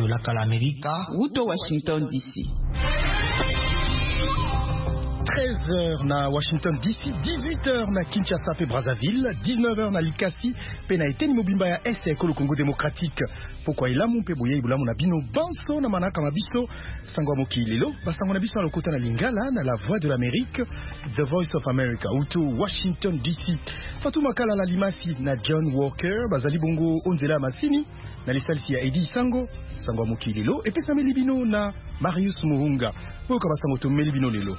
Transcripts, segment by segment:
Laka la Amerika, Uto Washington DC. 13h na Washington DC, 18h na Kinshasa pe Brazzaville, 19h na Likasi pe na eteni mobimba ya Est ya ekolo Congo démocratique. Pokwa ilamu pe boye ibulamu na bino banso na manaka mabiso sangwa moki lelo basango na biso na lokota na Lingala na la voix de l'Amérique, The Voice of America uto Washington DC. Fatuma Kala la Limasi na John Walker bazali bongo onzela masini na lisalisi ya Edi Sango sangwa moki lelo epesa melibino na Marius Muhunga poka basango to melibino lelo.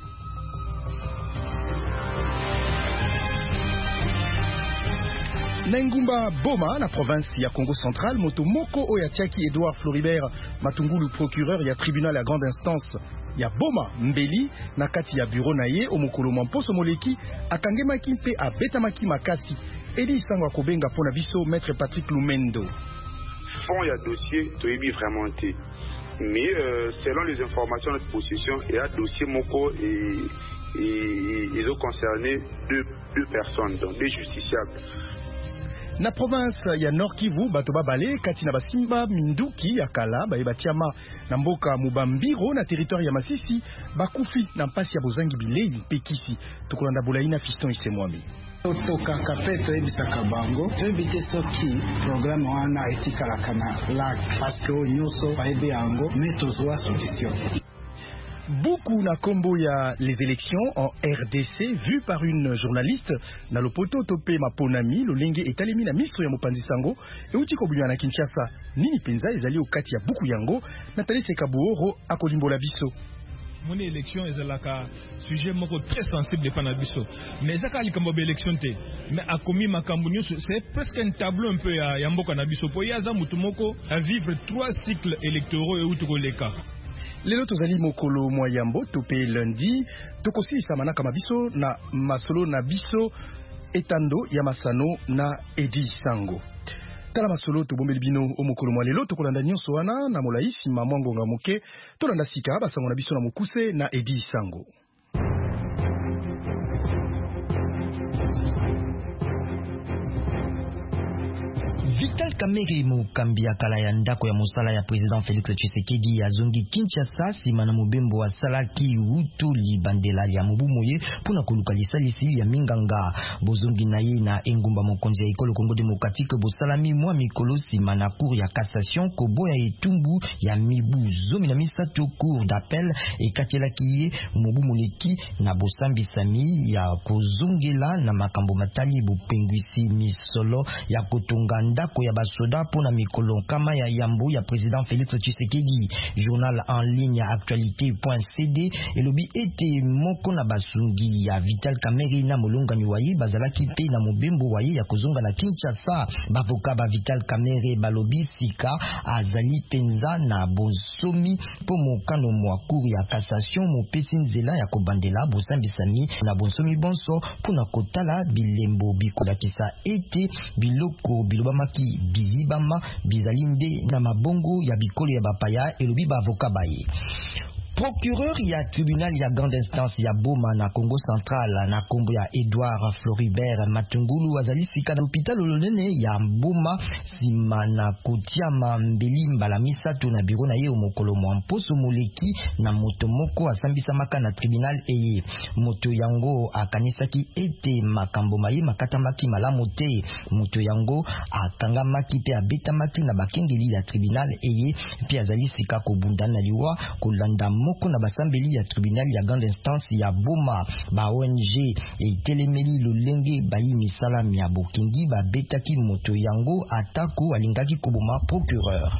Nengumba Boma, na province ya Congo central, moto moko oyatiaki Edouard Floribert Matungulu procureur ya tribunal ya grande instance ya Boma Mbeli na kati ya bureau na ye omokolo mamposo moleki akangemaki mpe abetamaki makasi. Edi Sango akobenga pona biso maître Patrick Lumendo. Fond ya dossier toyebi vraiment te. Mais selon les informations de notre possession, il y a dossier moko et ils ont concerné deux personnes, donc des justiciables. Na province ya Nord Kivu bato babale kati na basimba minduki ya kala bayebatiama na mboka Mubambiro na territoire ya Masisi bakufi na mpasi ya bozangi bilei pekisi tokolanda bolaina Fiston Isemwami. Otoka kapeto ebisaka bango tebite soki programme wana etikala kana lak parce que onyoso baebe yango metozwa solution. Beaucoup na kombo ya les élections en RDC vu par une journaliste na lopoto topé maponami lolenge etalemi na ministre ya mopanzi sango euti kobunya na Kinshasa nini penza ezali okati ya buku yango na Talise Kabuoro akolimbola biso. Mon élection ezalaka sujet moko très sensible pa na biso mais zaka likambo ba élection te mais akomi makambo nyuso c'est presque un tableau un peu ya mboka na biso po yaza mutu moko à vivre 3 cycles électoraux euti koleka. Lelo tozali mokolo moyambo topé lundi tokosilisa manaka mabiso na masolo na biso etando ya masano na Edi Sango. Tala masolo tobombeli bino omokolo mwa lelo tokolanda nyonso wana na molaisi mamwangonga moke tolanda sika basango na biso na mokuse na Edi Sango. Vital Kamerhe mokambi ya kala ya ndako ya mosala ya président Félix Tshisekedi azongi Kinshasa sima na mobembo wa salaki utu libandela ya mobu moye pona koluka lisalisi ya minganga bozongi na ye na engumba mokonzi ya ekolo Congo démocratique bosalami mwa mikolo sima na cour ya cassation koboya etumbu ya mibu zomi na misato cour d'appel ekatelaki ye mobu moleki na bosambisami ya kozongela na makambo matali bopengwisi misolo ya kotonga ndako ya basoda pona mikolo kama ya yambo ya président Félix Tshisekedi. Journal en ligne actualité.cd elobi ete moko na basungi ya Vital Kamerhe na molongani waye bazalaki pe na mobembo waye ya kozonga na Kinshasa. Bavoka ba Vital Kamerhe balobi sika azali penza na bonsomi po mokano mwa cour ya cassation mopesi nzela ya kobandela bosambisami na bonsomi bonso pona kotala bilembo bikolakisa ete biloko bilobamaki bizibama bizalinde na mabongo ya bikolo ya bapaya elobi bavoka baye. Procureur ya tribunal ya grande instance ya Boma na Congo central na kombo ya Edouard Floribert Matungulu azali sika na hôpital olonene ya Boma sima na kotiama mbeli mbala misato na biro na ye omokolo mwa mposo moleki na moto moko asambisamaka na tribunal eye. Moto yango akanisaki ete makambo maye makatamaki malamu te. Moto yango akangamaki pe abetamaki na bakengeli ya tribunal eye pe azali sika kobunda na liwa kolanda moko na basambeli ya tribunal ya grande instance ya Boma. Ba ONG etelemeli lolenge bayi misala ya bokengi babetaki moto yango atako alingaki koboma procureur.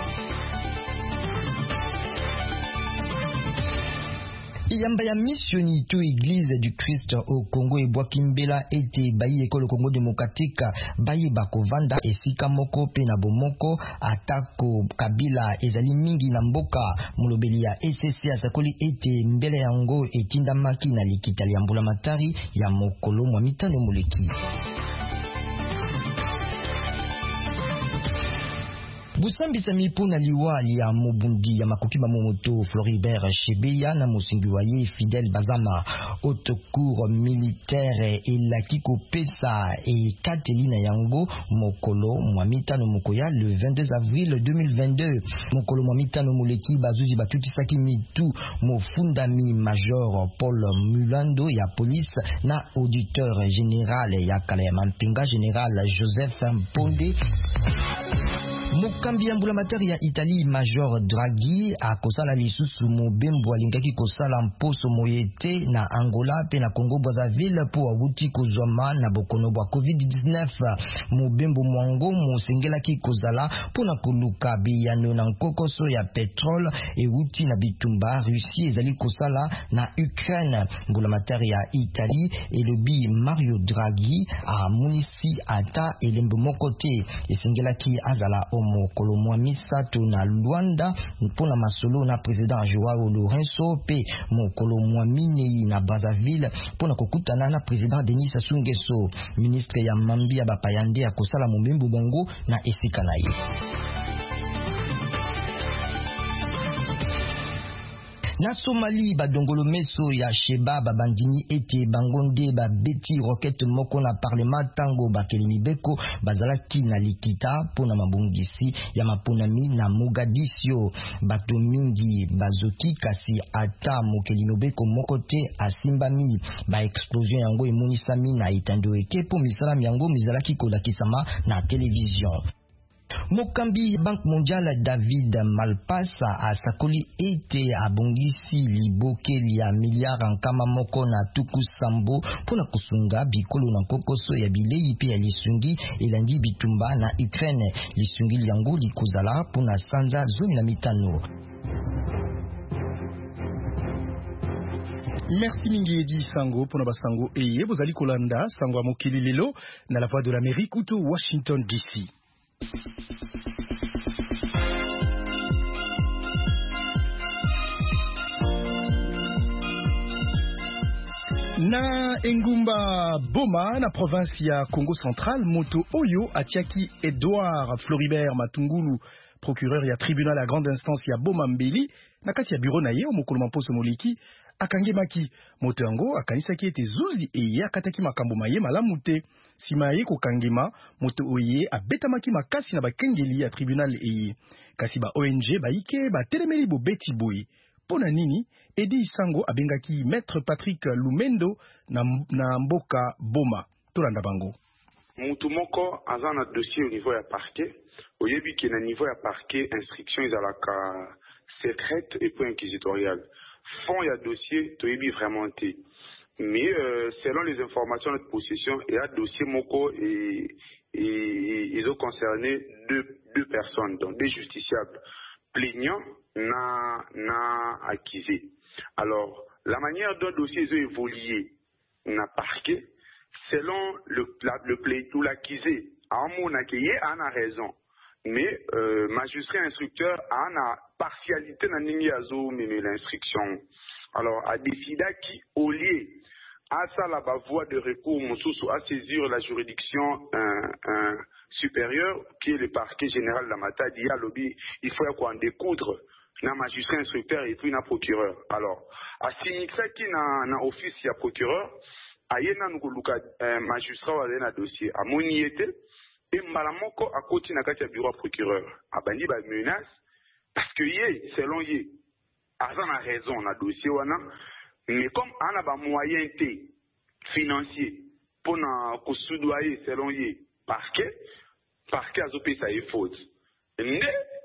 Yamba ya missioni to église du Christ au Congo et Boakimbela ete bayi ekolo Congo démocratique bayi bakovanda esika moko pe na bomoko atako kabila ezali mingi na mboka mulobeli ya ECC asakoli ete mbele yango etindamaki na likitali ya mbula matari ya mokolo mwa mitano moleki. busambisa mipuna liwali ya mobundi ya makoki ba momoto Floribert Chebeya na mosingi wa ye Fidel Bazama haute cour militaire elaki kopesa e katelina yango mokolo mwamita no mokoya le 22 avril 2022 mokolo mwamita no moleki bazuzi batutisaki mitu mofundami major Paul Mulando ya police na auditeur général ya kala ya mampinga général Joseph Mponde. Mokambi ya mbulamatari ya Italie Major Draghi akosala lisusu mobembo alingaki kosala mposo moyete na Angola pe na Congo Brazzaville po awuti kozwama na bokono bwa COVID-19. Mobembo mwango mosengelaki kozala pona koluka biyano na nkokoso ya petrole ewuti na bitumba Russie ezali kosala na Ukraine. Mbulamatari ya Italie elobi Mario Draghi amonisi ata elembo mokote esengelaki azala mokolo mwa misato na Luanda mpona masolo na president Joao Lourenço pe mokolo mwa minei na Brazzaville pona kokutana na president Denis Sassou Nguesso. Ministre ya Mambi ya bapayande akosala momembo bongo na esika na ye. Na Somali badongolo meso ya Sheba babandini ete bangonde babeti roquette moko na parlement tango bakelimi beko bazalaki na likita pona mabongisi ya maponami na Mogadiscio. Bato mingi bazoki kasi ata mokelimi beko moko te asimbami. Ba explosion yango emonisami na itando eke po misala yango mizalaki kolakisama na television. Mokambi Banque Mondiale David Malpasa asakoli ete abongisi libokeli ya miliara nkama moko na tuku sambo pona kusunga bikolo na kokoso ya bilei pe ya lisungi elandi bitumba na Ukraine. Lisungi yango likozala pona sanza 15. Merci mingi Edi Sango pour notre sango eye bozali kolanda sango mokili lelo na la voix de l'Amérique ou Washington DC. Na engumba Boma na province ya Congo central moto oyo atiaki Edouard Floribert Matungulu procureur ya tribunal à grande instance ya Boma Mbeli na kati ya bureau na ye omokolo mamposo moleki akangemaki moto yango akanisaki ete zuzi eye akataki makambo maye malamu te. Sima ye kokangema moto oye abetamaki makasi na bakengeli ya tribunal eye kasi ba ONG baike batelemeli bobeti boye. Pona nini Edi Sango abengaki maître Patrick Lumendo na mboka Boma tolanda bango. Mutu moko aza na dossier au niveau ya parquet oyebi ki na niveau ya parquet instruction ezalaka secrète et point inquisitorial. Fond ya dossier toyebi vraiment te. Mais selon les informations de notre possession, il y a dossier moko et ils ont concerné deux personnes, donc des justiciables plaignants na accusés. Alors, la manière dont le dossier est évolué n'a parquet, selon le plaignant ou l'accusé, en mon accueilli, en a raison. Mais magistrat instructeur en a partialité dans l'ingéazo mais l'instruction. Alors, à décider qui, au lieu à ça la voie de recours à saisir la juridiction supérieure qui est le parquet général de la Matadi, il faut qu'on découdre na magistrat instructeur et puis na procureur. Alors, à signifier qui na office ya procureur, ayena nukuluka magistrat wa na dossier a moniete et malamoko à côté na kati ya bureau procureur. A bandi ba menace parce que yé selon yé azan a raison na dossier wana. Mais comme on a des moyens financiers pour nous soudoyer selon les parquets a zopé ça est faute. Mais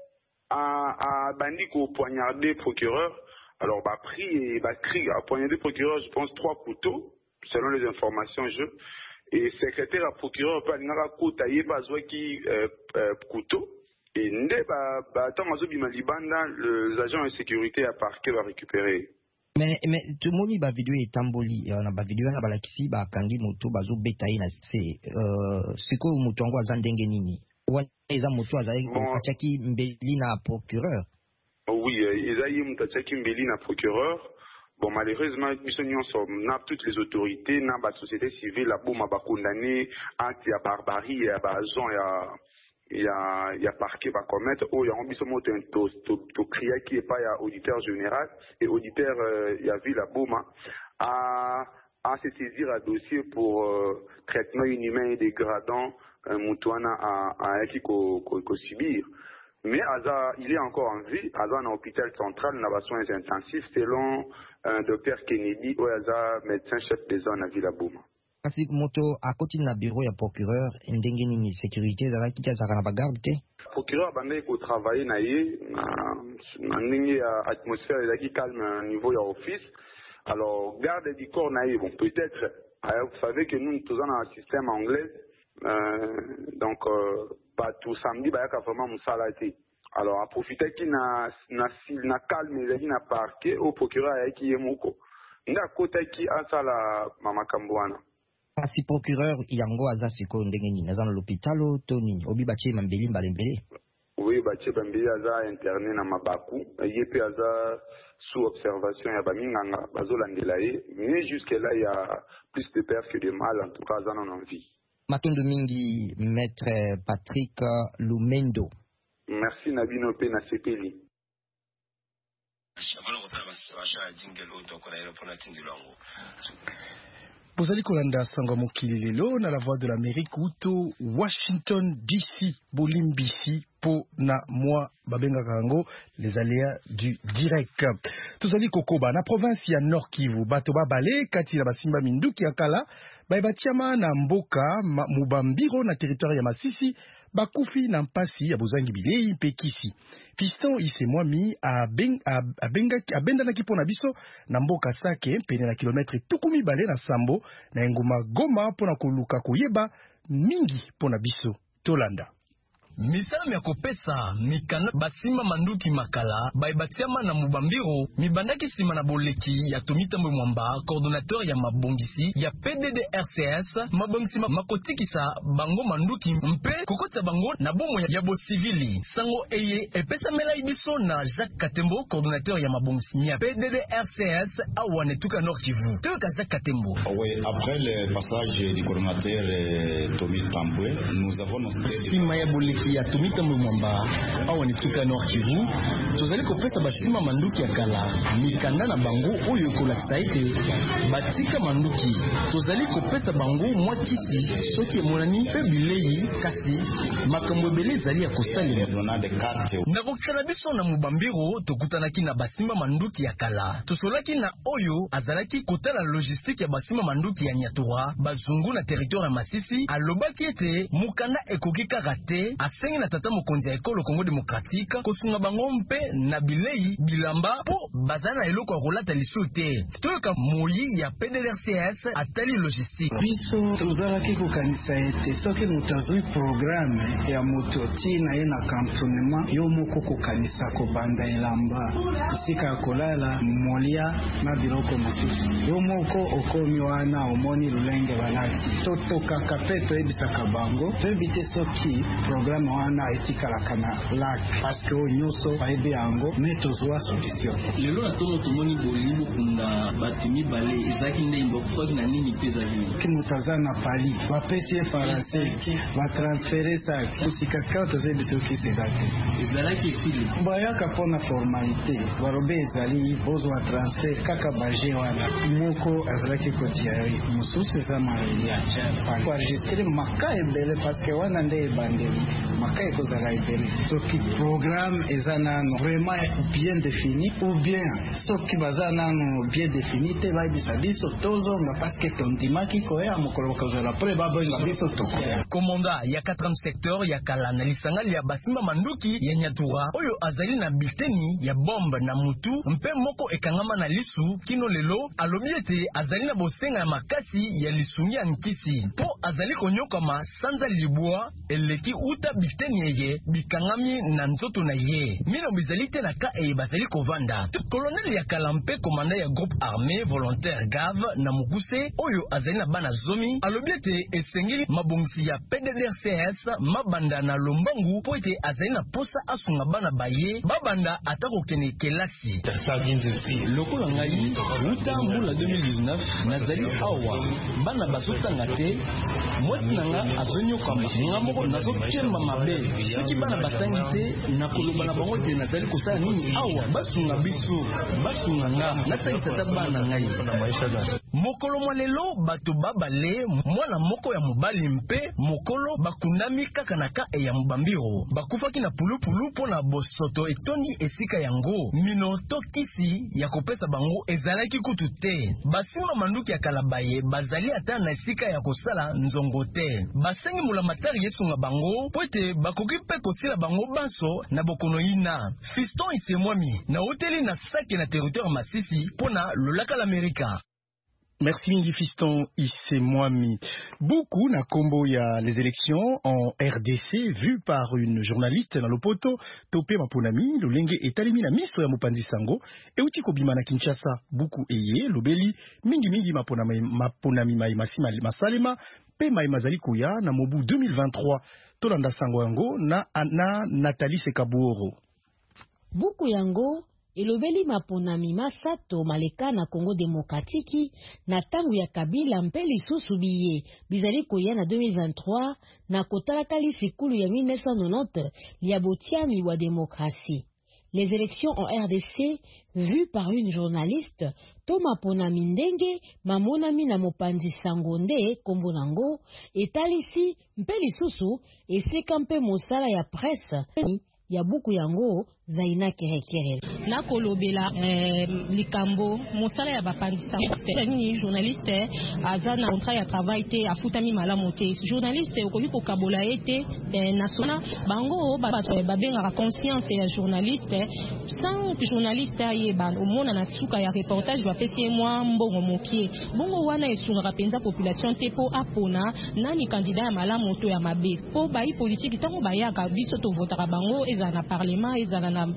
à bandi ko poignarder procureur, alors bah pris à poignarder procureur, je pense 3 couteaux selon les informations et secrétaire à procureur pas n'ara kotaye pas qui couteau et ndé bah tant mazobi malibanda les agents de sécurité à parquet va récupérer. Mais tout le monde ba vidéo etamboli na ba vidéo na balakisi ba kangi moto bazo betaye na c'est ko moto ngo azandenge nini wana eza moto azali kachaki mbeli na procureur. Oui, ezayi mutachaki mbeli na procureur. Bon, malheureusement, nous toutes les autorités, la société civile, la bombe a condamné à la barbarie et à il y a parquet va commettre il y a un bisomo to crier qui est pas il y a auditeur général et auditeur il y a vu la Boma à se saisir à dossier pour traitement inhumain et dégradant Moutouana à qui subir. Mais il est encore en vie. Aza dans l'hôpital central, n'a pas soins intensifs selon Dr Kennedy, médecin chef de zone à Villa-Bouma. Kasi moto à côté de la bureau ya procureur ndenge nini sécurité dans la kitya za na bagarde te. Procureur bandai ko travailler na ye na ndenge atmosphère ezaki calme niveau ya office. Alors garde du corps na ye bon peut-être vous savez que nous tous dans un système anglais donc pas tout samedi ba yaka vraiment musalati. Alors à profiter qui na calme ezaki na parquet au procureur ayaki yemoko. Nda kota ki asala mama Kambwana. Kasi procureur yango aza siko ndenge nini aza na l'hôpital to nini obi batie mambeli mbelembele. Oui batie bambeli aza interné na mabaku yepe aza sous observation ya baminganga bazolandela ye mais jusque là il y a plus de peur que de mal en tout cas aza non en vie. Matondo mingi maître Patrick Lumendo. Merci Nabino pe na sepeli. Bozali kolanda sango mokili lelo na la voix de l'Amérique uto Washington DC Bolimbisi po na moi babengaka yango les aléas du direct. Tozali kokoba na province ya Nord Kivu bato babale kati na basimba minduki ya kala batiama na mboka Mubambiro na territoire ya Masisi bakufi na mpasi ya bozangi bilei mpe kisi. Fiston Isemwami abendanaki mpona biso na mboka Sake pene na kilometre tukumi bale na sambo na enguma Goma mpona koluka koyeba mingi mpona biso tolanda. Misala ya kopesa mikana basima manduki makala baibatiama na Mubambiro mibandaki sima na boleki ya Tomitambo Mwamba coordonnateur ya mabongisi ya PDDRCS mabongisi makotikisa bango manduki mpe kokota bango na bomo ya bo civili sango eye epesa mela ibiso na Jacques Katembo coordonnateur ya mabongisi ya PDDRCS awane tuka Nord Kivu toka Jacques Katembo. Oui, après le passage du coordonnateur Tomitambo nous avons noté sima ya boleki ya Tomitambo Mwamba awa ni tuka Nord Kivu tozali kopesa basima manduki ya kala mikanda na bango oyo kolakisa ete batika manduki tozali kopesa bango mwa kisi soki emonani pe bilei kasi makambo ebele ezali ya kosalela na kokisala biso na Mubambiro tokutanaki na basima manduki ya kala tosolaki na oyo azalaki kotala logistique ya basima manduki ya Nyatura bazungu na territoire ya Masisi alobaki ete mukanda ekoki kaka te asengi na tata mokonzi ya ekolo Congo démocratique kosunga bango mpe na bilei bilamba po bazana na eloko ya kolata lisu te toyoka moyi ya PDDRCS atali logistique biso tozalaki kokanisa ete soki moto azwi programme ya moto tina ye na cantonnement yo moko kokanisa kobanda elamba esika ya kolala molia na biloko mosusu yo moko okomi wana omoni lulenge balati totokaka mpe toyebisaka bango toyebi te soki programme wana etikalaka na lak paske oyo nyonso bayebi yango me tozwa solution lelo na tono tomoni bolibo kunda bato mibale ezalaki ndenge bokufaki na nini mpe ezali ki moto aza na pali bapesi ye faranse batransfere saki kosikasika tozoyebi soki eza te ezalaki esili bayaka mpona formalite barobe ezali bozwa transfer kaka baje wana moko azalaki kotia mosusu eza mariage koenregistre maka ebele paske wana nde ebandeli maka ekozala ebele soki programme eza nano vraiment bien défini ou bien soki baza nano bien défini te bayebisa biso tozonga paske tondimaki koya mokolo bakozala pre babonga biso tokoya komanda ya 4 secteur ya kala na lisangali ya basimba manduki ya Nyatura oyo azali na biteni ya bombe na mutu mpe moko ekangama na lisu kino lelo alobi ete azali na bosenga ya makasi ya lisungi ya nkisi po azali konyokama sanza libwa eleki uta biteni yeye bikangami na nzoto na ye mino bizali te na ka bazali kovanda colonel ya kala mpe komanda ya groupe armé volontaire GAV na Mukuse oyo azali na bana zomi alobi ete esengeli mabongisi ya PDDRCS mabanda na Lombangu po ete azali na posa asunga bana baye babanda atako kene kelasi lokola ngai uta mbula 2019 nazali awa bana bazotanga te mwesi nanga azonyokama nga moko nazokema mabe soki bana batangi te na koloba na bango te nazali kosala nini awa basunga biso basunga nga natangisa ta bana ngai mokolo mwa lelo bato babale mwana moko ya mobali mpe mokolo bakundami kaka na ka ya mobambiro bakufaki na pulupulu mpo na bosoto etondi esika yango mino to kisi ya kopesa bango ezalaki kutu te basimba manduki ya kalabaye bazali ata na esika ya kosala nzongo te basengi mulamatari yesunga bango po ete bakoki mpe kosila bango banso na bokono ina Fiston Isemwami na hoteli na sake na territoire Masisi mpo na lolaka l'Amerika. Merci Mingi Fiston Isemwami. Beaucoup na kombo ya les élections en RDC vues par une journaliste dans Lopoto Topé Maponami lolenge etalemi na miso ya mopanzi sango euti kobima na Kinshasa beaucoup eye lobeli mingi maponami mai masalema pe mai mazali koya na mobu 2023 tolanda sango yango na Nathalie Sekabuoro. Buku yango elobeli maponami masato maleka na Congo Démocratique na tangu ya Kabila mpe lisusu biye bizali koya na 2023 na kotalaka lisikulu ya 1990 ya botiami wa démocratie. Les élections en RDC vues par une journaliste Thomas Ponami ndenge mamonami na mopanzi sangonde kombo nango etalisi mpe lisusu eseka mpe mosala ya presse ya buku yango Zaina Kerekere na kolobela likambo mosala ya bapandisa ni journaliste azana contrat ya travail te afutami malamu te journaliste okoki kokabola ete national bango babenga conscience ya journaliste sans journaliste ayeba omona na suka ya reportage bapesi mwa mbongo mokie bongo wana esunga penza population te po apona nani candidat ya malamu to ya mabe po bai politique tango bayaka biso to votera bango eza na parlement eza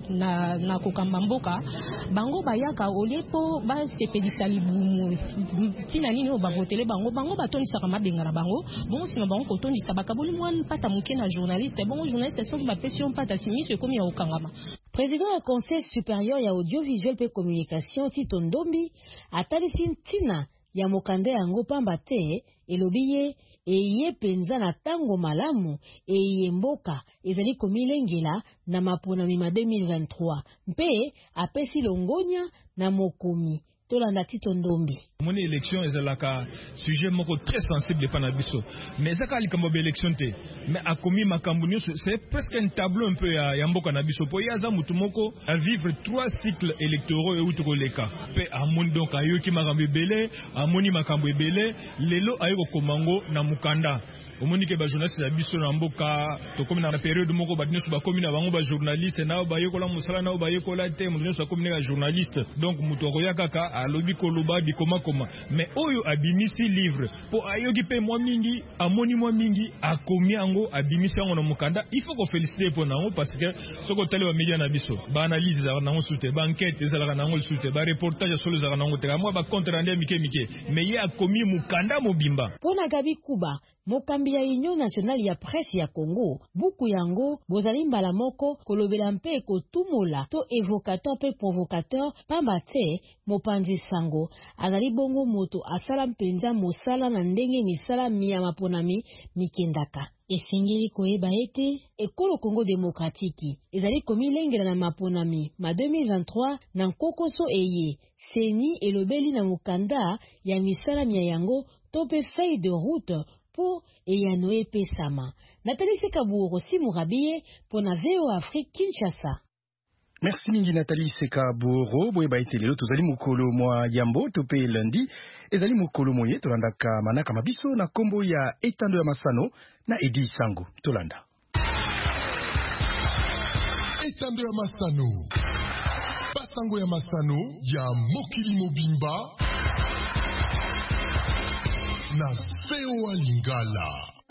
na kokamba mboka bango bayaka olepo ba sepelisa libumu tina nini o bavotele bango batonisaka mabenga na bango bongo sima bango kotondisa bakaboli mwana pata moke na journaliste bongo journaliste soki bapesi pata simiso ekomi ya okangama. Président du Conseil supérieur ya audiovisuel pe communication Tito Ndombi atalisi ntina ya mokanda yango pamba te elobiye eye penza na tango malamu eye mboka ezali komilengela na maponami ma 2023 mpe apesi longonya na mokomi tolanda Tito Ndombi. Mon élection ezalaka sujet moko très sensible pana biso mais ezaka likambo ba élection te mais akomi makambo nyonso c'est presque un tableau un peu ya mboka na biso po yaza mutu moko à vivre 3 cycles électoraux et utukoleka pe amoni donc ayoki makambo ebele amoni makambo ebele lelo ayoko komango na mukanda omoni ke ba journaliste ya biso na mboka to komi na période moko ba nyonso ba komi na bango ba journaliste na ba yekola musala na ba yekola te mutu nyonso komi na journaliste donc mutu okoya kaka alobi koloba di koma mais oyo abimisi livre po ayoki pe mwa mingi amoni mwa mingi akomi yango abimisi yango na mukanda il faut ko féliciter pour nango parce que soko tele ba media na biso ba analyse za nango sute ba enquête ezala nango sute ba reportage sur za nango te moi ba compte rendu mike mais ye akomi mukanda mobimba pona Gabi Kuba mokambi ya Union nationale ya presse ya Congo buku yango bozali mbala moko kolobela mpe kotumola to évocateur pe provocateur pamba te mopanzi sango azali bongo moto asala mpenza mosala na ndenge misala miya maponami mikendaka esengeli koyeba ete ekolo Congo Démocratique ezali komilengela na maponami ma 2023 na nkokoso eye seni elobeli na mokanda ya misala miya yango to pe feuille de route pour Eyanoe Pesama. Nathalie Sekabuoro Simurabie pour na VO Afrique Kinshasa. Merci mingi Nathalie Sekabuoro. Boyeba ete lelo tozali mokolo mwa yambo tope lundi. Ezali mokolo moye tolandaka manaka mabiso na kombo ya etando ya masano na Edi Sango. Tolanda. Etando ya masano. Basango ya masano ya mokili mobimba. Na VOA Lingala.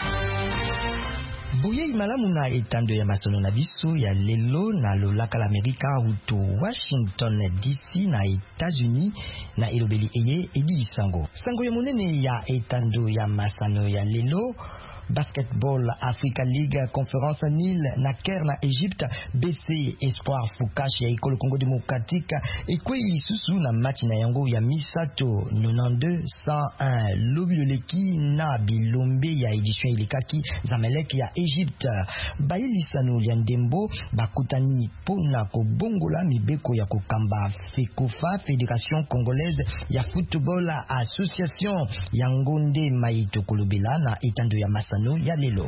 Boye malamu na etando ya masono na biso ya lelo na lolaka l'Amerika uto Washington DC na États-Unis na elobeli eye Edi Sango. Sango ya monene ya etando ya masano ya lelo Basketball Africa League Conférence Nil na Caire na Egypte. BC Espoir Fukash ya École Congo Démocratique ekwei susu na match na yango ya misato 92-101 lobi loleki na bilombe ya édition ilikaki Zamalek ya Egypte. Bailisano lya ndembo bakutani pona kobongola mibeko ya kokamba FECOFA, Fédération Congolaise ya Football Association ya Ngonde Maito kolobela na etando ya Masano ya lelo.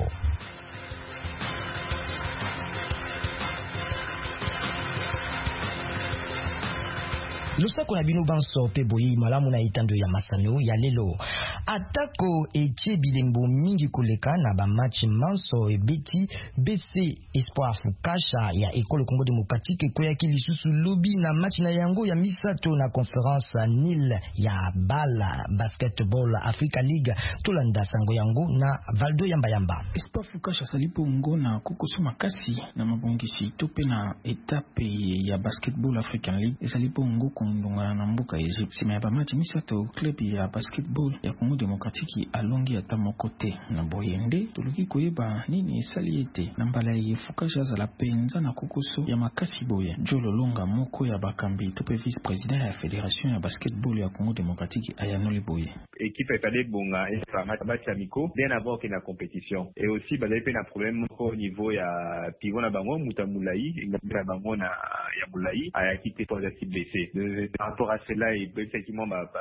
Lusako na bino banso pe boyi malamu na itando ya Masano ya lelo. Atako etie bilembo mingi koleka na ba match manso ebeti BC Espoir Fukasha ya École Congo Démocratique koyaki lisusu lobi na match na yango ya misato na Conférence Nil ya Bala Basketball Africa League tolanda sango yango na Valdo Yamba. Espoir Fukasha salipo ngo na kokoso makasi na mabongisi tope na etape ya Basketball African League esalipo ngo ndonga na mboka Egypte. Sima ya match misato club ya basketball ya Congo Démocratique alongi ata mokote na boyende toluki koyeba nini esali ete na mbala ya Fukasha zala penza na kokoso ya makasi boye. Jolo longa moko ya bakambi tope vice président ya fédération ya basketball ya Congo Démocratique ayanoli boye. Équipe etale bonga et match amico bien avant que la compétition et aussi ba un problème au niveau ya pivot na bango mutamulai na bango na ya mulai aya quitté pour l'équipe BC. Par rapport à cela, effectivement,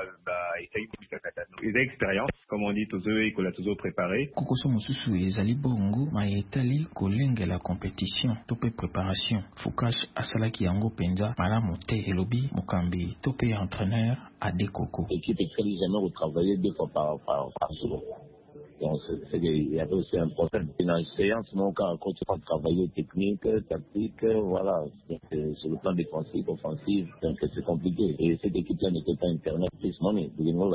les expériences, comme on dit, tous eux, qu'on a toujours préparé. Kokoso Mosusu et Zali Bongo, Maïtali, Koleng la compétition, topé préparation. Fukash Asalaki Yango Penza, Malamote Elobi, Mokambi, topé entraîneur, Ade Koko. L'équipe est très légèrement retravaillée 2 fois par jour. Donc, il y avait aussi un problème. Dans une séance, mon cas, quand tu vas travailler technique, tactique, voilà. Sur le plan défensif, offensif, c'est compliqué. Et cette équipe-là n'était pas internet. Plus money.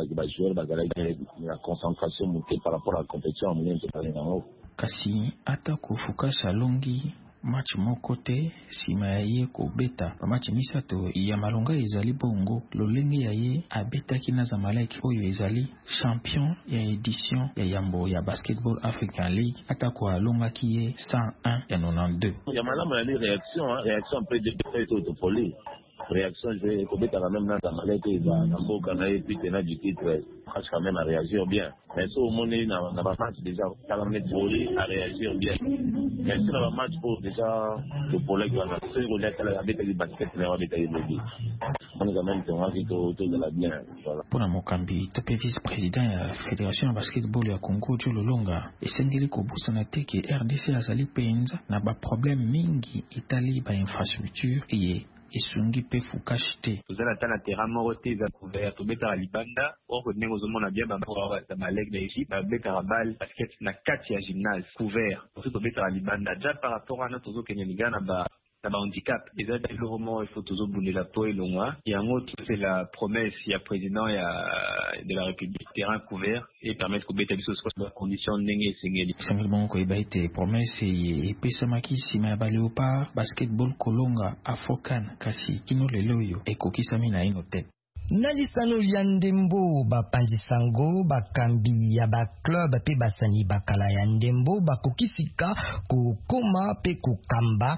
La concentration montée par rapport à la compétition, on est pas en haut. Kasi, Atako Fukasha Longi, match mokote sima yaye ko beta pa match misato ya malonga ezali bongo lolenge yaye abeta kina Zamalek oyo ezali champion ya édition ya yambo ya Basketball African League atako alonga kiye 101 ya 92 ya malamu ya réaction après de autopoli réaction je kobeta la même dans Zamalek eza na mboka na epite na du titre quand même à réagir bien mais so au monde na ba match déjà Calamnet Boli à réagir bien mais sur le match pour déjà le collègue on a fait relais avec le basket mais on était immobile on est quand même tout de la bien voilà pour la Mokambi top vice-président de la fédération de basketball ya Congo Jolo Longa esengeli ko busana teke RDC azali penza na ba problème mingi Italie ba infrastructure et esungi pe Fukashite tozala tana terrain morote za couvert tobeta libanda oko nengo zomona bien bambo wa Zamalek na Egypte babeta bal basket na 4 ya gymnase couvert tobeta libanda déjà par rapport à notre tozo kenyligana ba handicap déjà développement il faut toujours bouler la peau et loin et en autre c'est la promesse il y a président il y a de la République terrain couvert et permettre que beta biso soit la condition ndenge sengeli simplement ko ibaite promesse et pesa makisi ma ba léopard basketball kolonga afokan kasi kino leloyo ekokisami na ino tête Nalisano ya ndembo bapandisango bakambi ya ba club pe basani bakala ya ndembo bakokisika kokoma pe kokamba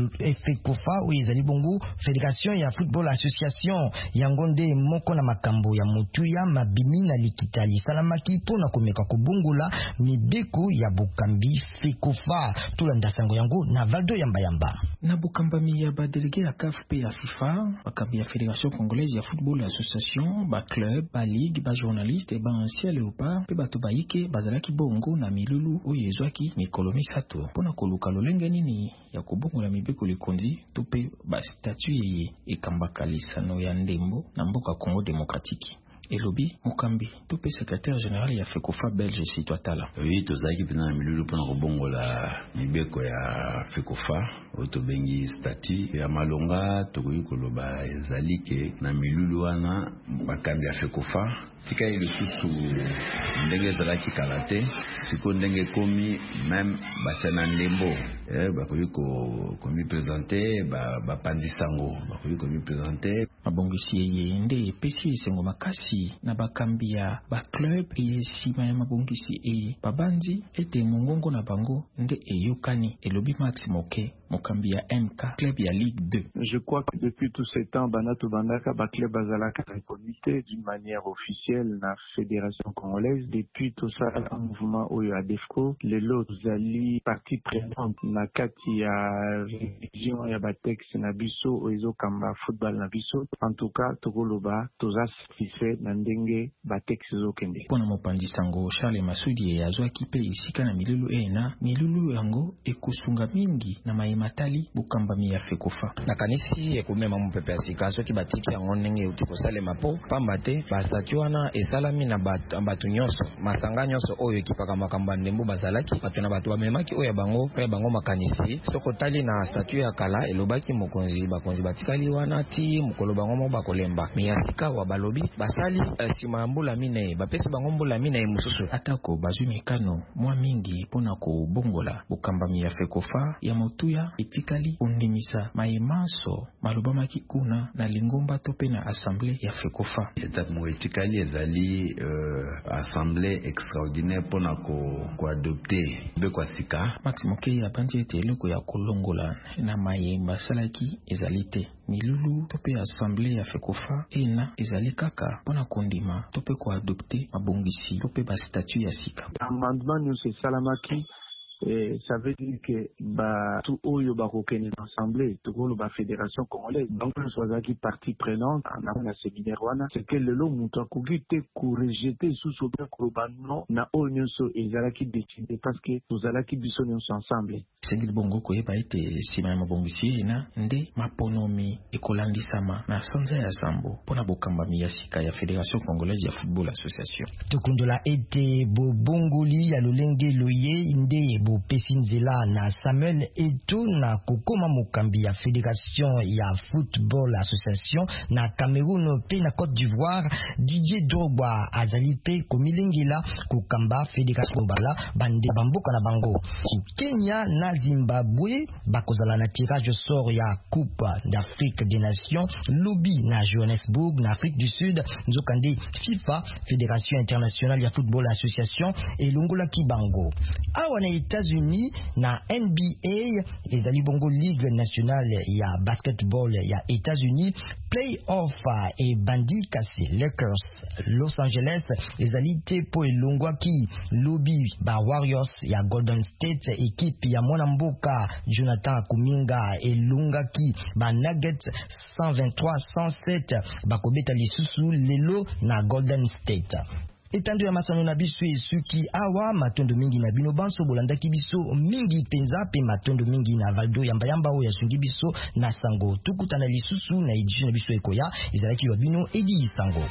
FECOFA ou ezali bongo Fédération ya Football Association ya Ngonde moko na makambo ya mutuya mabimi na likitali salamaki pona komeka kobongola mibeko ya bokambi FECOFA tolanda sango yango na Valdo Yamba na bokambami ya ba délégué ya CAF pe ya FIFA bakambi ya Fédération Congolaise ya Football Association, ba club, ba ligue, ba journaliste, ba ancien léopard, pe bato baike, bazalaki bongo na milulu oyo ezwaki mikolo misato. Pona koluka lolenge nini ya kobongo la mibeko likondi, tope ba statut yeye ekambaka lisano ya ndembo na mboka Congo Démocratique. Elobi Mokambi, tope secrétaire général ya FECOFA Belge sito atala. Oui, tozaki pena na milulu pona kobongo la mibeko ya FECOFA, otobengi statut ya malonga tokoyi koloba ezali ke na milulu wana bakambi ya FECOFA tika ile susu ndenge zalaki kalate siko ndenge komi même basana ndembo bakoyi komi présenter ba pandisango bakoyi komi présenter mabongisi ye nde epesi esengo makasi na bakambi ya ba club esima ya mabongisi babandi ete mongongo na bango nde eyokani elobi Max Moke mokambi ya MK club ya Ligue 2. Je crois que depuis tout ce temps Banato Bandaka ba club bazalaka reconnu d'une manière officielle na fédération congolaise depuis tout ça un mouvement oyo ADEFCO les lots zali partie prenante na kati ya révision ya ba texte na biso oizo kamba football na biso en tout cas tokoloba toza satisfait na ndenge ba texte zo kende pona mopandi sango Charles Masudi yazwaki pe isika na milulu ena milulu yango ekosunga mingi na maimatali bukambami ya FECOFA na kanisi ekomema mopepe asika soki batiki yango ndenge uti kosalema po pamba te basaki wana esalami na bato nyonso masanga nyonso oyo ekipaka makambo ndembo bazalaki bato na bato bamemaki oyo bango makanisi soko tali na statut ya kala elobaki mokonzi bakonzi batikali wana ti mokolo bango mo bakolemba me ya sika wa balobi basali sima ya mbula mine bapesi bango mbula mine mosusu atako bazwi mikano mwa mingi mpona kobongola bukambami ya FECOFA ya motuya etikali kondimisa mayemanso malobamaki kuna na lingomba to pe na assemblée ya FECOFA étape mo etikali ezali assemblée extraordinaire mpona koadopte bekwa sika Max Moke abandi ete eloko ya kolongola na mayemba salaki ezali te milulu to pe assemblée ya FECOFA ena ezali kaka mpona kondima to pe koadopte mabongisi to pe bastatut ya sika amendement nyonso esalamaki. Ça veut dire que tout oyo bakokene l'assemblée tout le fédération congolaise donc nous sommes qui partie prenante en la séminaire wana c'est que le lot monta kugite ku rejeter sous sobia koloba non na oyo so ezalaki décider parce que nous alaki biso nyonso ensemble sengil bongo koyeba ete sima ya mabongisi na nde maponomi ekolandisama na sanza ya sambo pona bokambami ya sika ya fédération congolaise ya football association tokundola ete bobongoli ya lolenge loye nde Pesinzela na Samuel Eto'o na kokoma mokambi ya Fédération ya Football Association na Cameroun pe na Côte d'Ivoire Didier Drogba azali pe komilengela kokamba Fédération bala bande bamboka na bango Kenya na Zimbabwe bakozala na tirage sort ya Coupe d'Afrique des Nations lobby na Johannesburg na Afrique du Sud nzokande FIFA Fédération Internationale ya Football Association elongola kibango awa na États-Unis na NBA ezali bongo Ligue nationale ya basketball ya États-Unis playoff et bandi kasi Lakers Los Angeles ezali te po elongwaki lobby ba Warriors ya Golden State équipe ya mwana mboka Jonathan Kuminga elongaki ba Nuggets 123-107 bakobeta lisusu lelo na Golden State. Etando ya masano na biso esuki awa matondo mingi na bino banso bolandaki biso mingi penza pe matondo mingi na Valdo yamba oyo yasungi biso na sango tukutana lisusu na edition na biso ekoya ezalaki yo bino edi sango.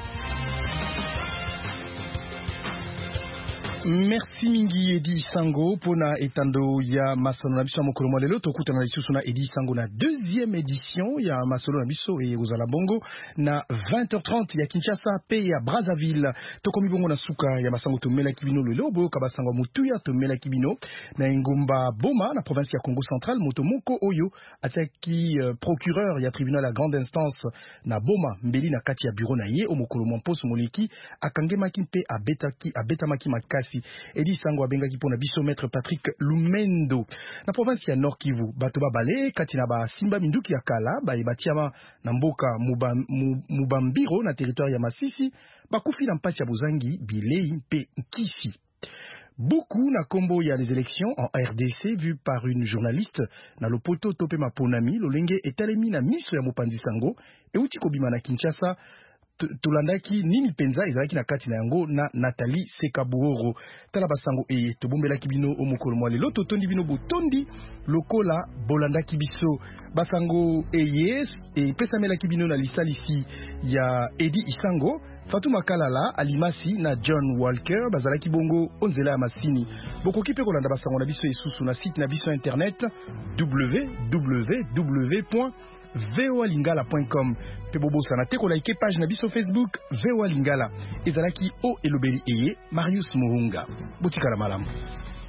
Merci mingi Edi Sango pona etando ya masolo na biso mokolo lelo tokutana na lisusu na Edi Sango na deuxième édition ya masolo na biso e kozala bongo na 20h30 ya Kinshasa pe ya Brazzaville tokomi bongo na suka ya masango tomela kibino lelo boyo kabasango mutuya tomela kibino na Ngomba Boma na province ya Congo central moto moko oyo ataki procureur ya tribunal ya grande instance na Boma mbeli na kati ya bureau na ye omokolo mposo moleki akangemaki mpe abetamaki makasi Edi Sango abengaki pona biso maître Patrick Lumendo na province ya Nord Kivu bato babale kati na ba simba minduki ya kala ba ebatiama na mboka Mubambiro na territoire ya Masisi bakufi na mpasi ya bozangi bilei mpe nkisi. Beaucoup na kombo ya les élections en RDC vu par une journaliste na lopoto tope maponami lolenge etalemi na miso ya mopanzi Sango euti kobima na Kinshasa tolandaki nini penza ezalaki na kati na yango na Nathalie Sekabuoro tala basango tobombelaki bino omokolo mwa lelo totondi bino botondi lokola bolandaki biso basango pesamelaki bino na lisalisi ya Edi Isango Fatuma Kalala Alimasi na John Walker bazalaki bongo onzela ya masini bokoki pe kolanda basango na biso esusu na site na biso internet www voalingala.com. Pe bobo sana te ko like page na biso Facebook VOA Lingala. Ezalaki o elobeli eye Marius Muhunga. Botikala malamu.